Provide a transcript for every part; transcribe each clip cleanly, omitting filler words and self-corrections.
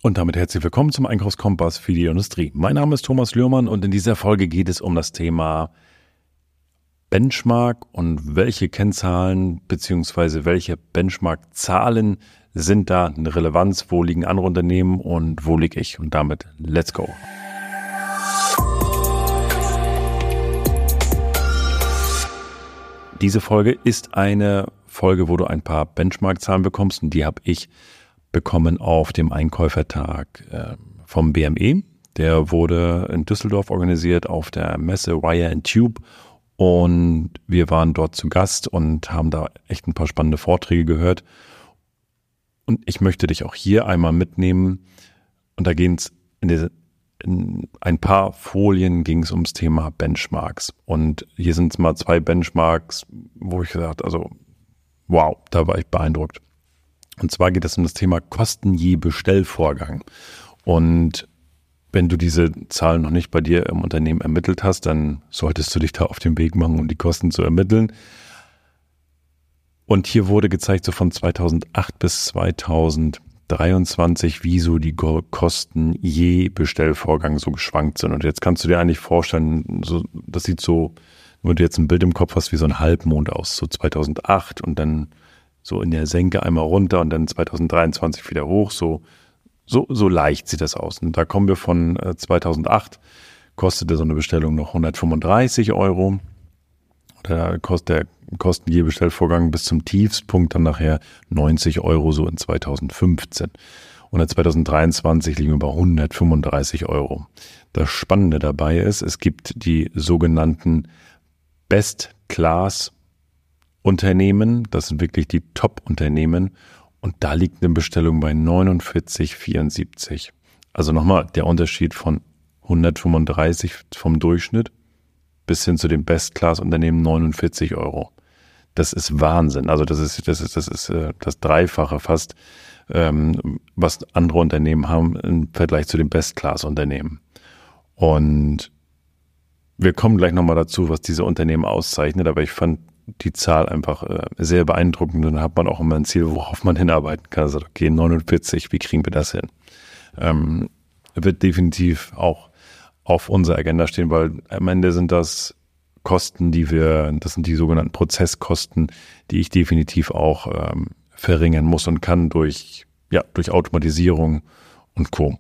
Und damit herzlich willkommen zum Einkaufskompass für die Industrie. Mein Name ist Thomas Lührmann und in dieser Folge geht es um das Thema Benchmark und welche Kennzahlen bzw. welche Benchmark-Zahlen sind da eine Relevanz, wo liegen andere Unternehmen und wo liege ich. Und damit let's go. Diese Folge ist eine Folge, wo du ein paar Benchmark-Zahlen bekommst und die habe ich bekommen auf dem Einkäufertag vom BME. Der wurde in Düsseldorf organisiert auf der Messe Wire & Tube und wir waren dort zu Gast und haben da echt ein paar spannende Vorträge gehört. Und ich möchte dich auch hier einmal mitnehmen und da ging es in ein paar Folien ging es ums Thema Benchmarks. Und hier sind mal 2 Benchmarks, wo ich gesagt habe, also wow, da war ich beeindruckt. Und zwar geht es um das Thema Kosten je Bestellvorgang. Und wenn du diese Zahlen noch nicht bei dir im Unternehmen ermittelt hast, dann solltest du dich da auf den Weg machen, um die Kosten zu ermitteln. Und hier wurde gezeigt, so von 2008 bis 2023, wie so die Kosten je Bestellvorgang so geschwankt sind. Und jetzt kannst du dir eigentlich vorstellen, so, das sieht so, wenn du jetzt ein Bild im Kopf hast, wie so ein Halbmond aus, so 2008 und dann so in der Senke einmal runter und dann 2023 wieder hoch, so leicht sieht das aus. Und da kommen wir von 2008, kostete so eine Bestellung noch 135 €. Der Kosten je Bestellvorgang bis zum Tiefstpunkt dann nachher 90 € so in 2015. Und in 2023 liegen wir bei 135 €. Das Spannende dabei ist, es gibt die sogenannten Best-Class-Unternehmen, das sind wirklich die Top-Unternehmen und da liegt eine Bestellung bei 49,74. Also nochmal der Unterschied von 135 vom Durchschnitt bis hin zu dem Best-Class-Unternehmen 49 €. Das ist Wahnsinn. Also das ist das Dreifache fast, was andere Unternehmen haben im Vergleich zu den Best-Class-Unternehmen. Und wir kommen gleich nochmal dazu, was diese Unternehmen auszeichnet, aber ich fand die Zahl einfach sehr beeindruckend und dann hat man auch immer ein Ziel, worauf man hinarbeiten kann. Also okay, 49, wie kriegen wir das hin? Wird definitiv auch auf unserer Agenda stehen, weil am Ende sind das Kosten, das sind die sogenannten Prozesskosten, die ich definitiv auch verringern muss und kann durch Automatisierung und Co.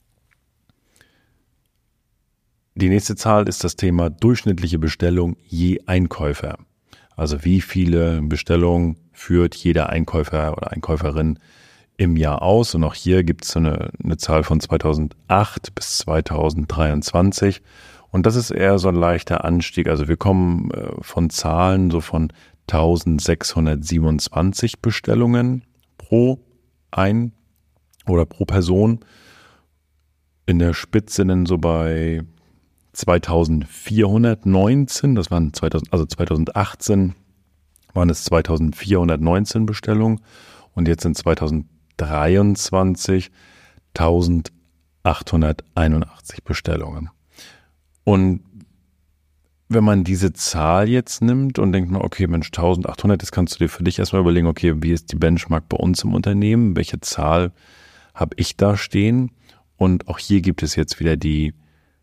Die nächste Zahl ist das Thema durchschnittliche Bestellung je Einkäufer. Also wie viele Bestellungen führt jeder Einkäufer oder Einkäuferin im Jahr aus. Und auch hier gibt es so eine Zahl von 2008 bis 2023. Und das ist eher so ein leichter Anstieg. Also wir kommen von Zahlen so von 1627 Bestellungen pro pro Person. In der Spitze dann so bei 2419, das waren 2018 waren es 2419 Bestellungen und jetzt sind 2023 1881 Bestellungen. Und wenn man diese Zahl jetzt nimmt und denkt, okay, Mensch, 1800, das kannst du dir für dich erstmal überlegen, okay, wie ist die Benchmark bei uns im Unternehmen? Welche Zahl habe ich da stehen? Und auch hier gibt es jetzt wieder die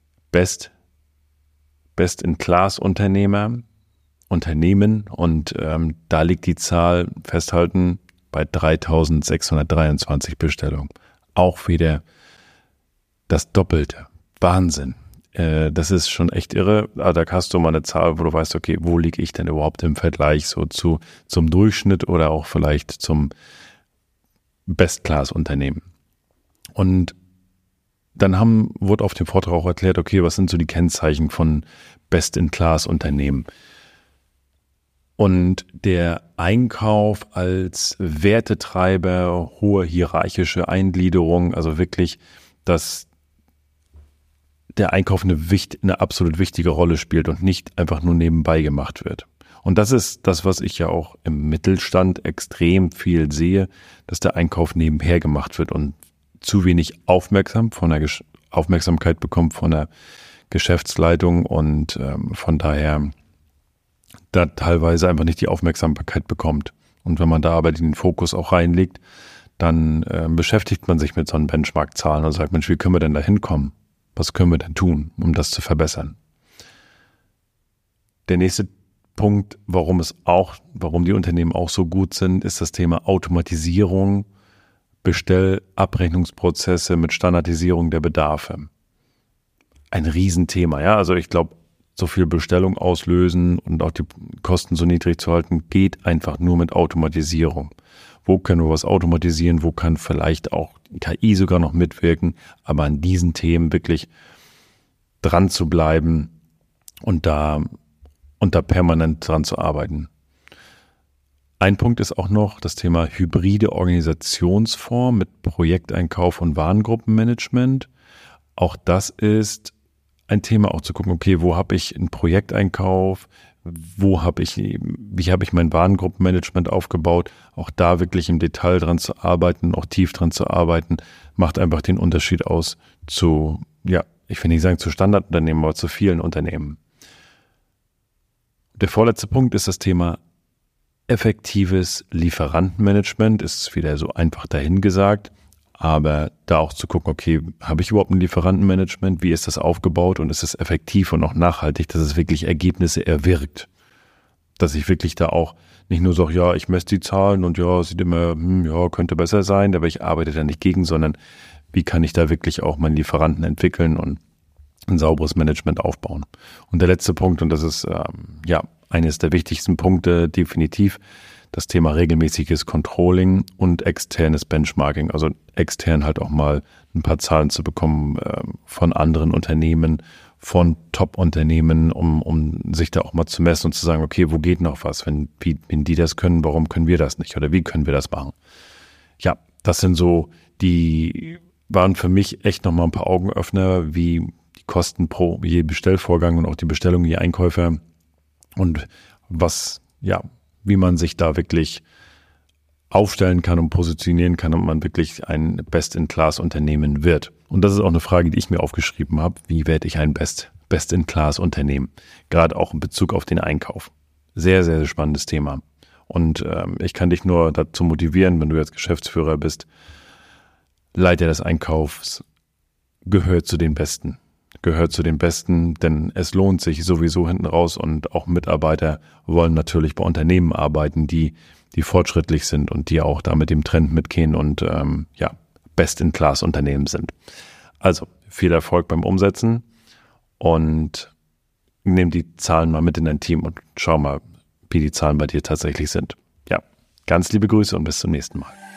Best-in-Class-Unternehmen und da liegt die Zahl, festhalten, bei 3623 Bestellungen. Auch wieder das Doppelte. Wahnsinn. Das ist schon echt irre. Da hast du mal eine Zahl, wo du weißt, okay, wo liege ich denn überhaupt im Vergleich so zum Durchschnitt oder auch vielleicht zum Best-Class-Unternehmen. Und dann wurde auf dem Vortrag auch erklärt, okay, was sind so die Kennzeichen von Best-in-Class-Unternehmen? Und der Einkauf als Wertetreiber, hohe hierarchische Eingliederung, also wirklich, dass der Einkauf eine absolut wichtige Rolle spielt und nicht einfach nur nebenbei gemacht wird. Und das ist das, was ich ja auch im Mittelstand extrem viel sehe, dass der Einkauf nebenher gemacht wird und zu wenig Aufmerksamkeit bekommt von der Geschäftsleitung und von daher da teilweise einfach nicht die Aufmerksamkeit bekommt. Und wenn man da aber den Fokus auch reinlegt, dann beschäftigt man sich mit so einen Benchmark-Zahlen und sagt, Mensch, wie können wir denn da hinkommen? Was können wir denn tun, um das zu verbessern? Der nächste Punkt, warum die Unternehmen auch so gut sind, ist das Thema Automatisierung, Abrechnungsprozesse mit Standardisierung der Bedarfe. Ein Riesenthema, ja. Also ich glaube, so viel Bestellung auslösen und auch die Kosten so niedrig zu halten, geht einfach nur mit Automatisierung. Wo können wir was automatisieren? Wo kann vielleicht auch KI sogar noch mitwirken? Aber an diesen Themen wirklich dran zu bleiben und da permanent dran zu arbeiten. Ein Punkt ist auch noch das Thema hybride Organisationsform mit Projekteinkauf und Warengruppenmanagement. Auch das ist ein Thema, auch zu gucken, okay, wo habe ich einen Projekteinkauf, wie habe ich mein Warengruppenmanagement aufgebaut, auch da wirklich im Detail dran zu arbeiten, auch tief dran zu arbeiten, macht einfach den Unterschied aus zu, ich will nicht sagen zu Standardunternehmen, aber zu vielen Unternehmen. Der vorletzte Punkt ist das Thema effektives Lieferantenmanagement, ist wieder so einfach dahingesagt, aber da auch zu gucken, okay, habe ich überhaupt ein Lieferantenmanagement, wie ist das aufgebaut und ist es effektiv und auch nachhaltig, dass es wirklich Ergebnisse erwirkt, dass ich wirklich da auch nicht nur sage, ja, ich messe die Zahlen und ja, sieht immer, könnte besser sein, aber ich arbeite da nicht gegen, sondern wie kann ich da wirklich auch meinen Lieferanten entwickeln und ein sauberes Management aufbauen. Und der letzte Punkt, und das ist eines der wichtigsten Punkte definitiv, das Thema regelmäßiges Controlling und externes Benchmarking, also extern halt auch mal ein paar Zahlen zu bekommen von anderen Unternehmen, von Top-Unternehmen, um sich da auch mal zu messen und zu sagen, okay, wo geht noch was? Wenn die das können, warum können wir das nicht? Oder wie können wir das machen? Ja, das sind so waren für mich echt nochmal ein paar Augenöffner, wie die Kosten pro je Bestellvorgang und auch die Bestellung je Einkäufer und wie man sich da wirklich aufstellen kann und positionieren kann und man wirklich ein Best-in-Class-Unternehmen wird. Und das ist auch eine Frage, die ich mir aufgeschrieben habe. Wie werde ich ein Best-in-Class-Unternehmen? Gerade auch in Bezug auf den Einkauf. Sehr, sehr spannendes Thema. Und ich kann dich nur dazu motivieren, wenn du jetzt Geschäftsführer bist, Leiter des Einkaufs, gehört zu den Besten. Denn es lohnt sich sowieso hinten raus und auch Mitarbeiter wollen natürlich bei Unternehmen arbeiten, die fortschrittlich sind und die auch da mit dem Trend mitgehen und Best-in-Class-Unternehmen sind. Also viel Erfolg beim Umsetzen und nimm die Zahlen mal mit in dein Team und schau mal, wie die Zahlen bei dir tatsächlich sind. Ja, ganz liebe Grüße und bis zum nächsten Mal.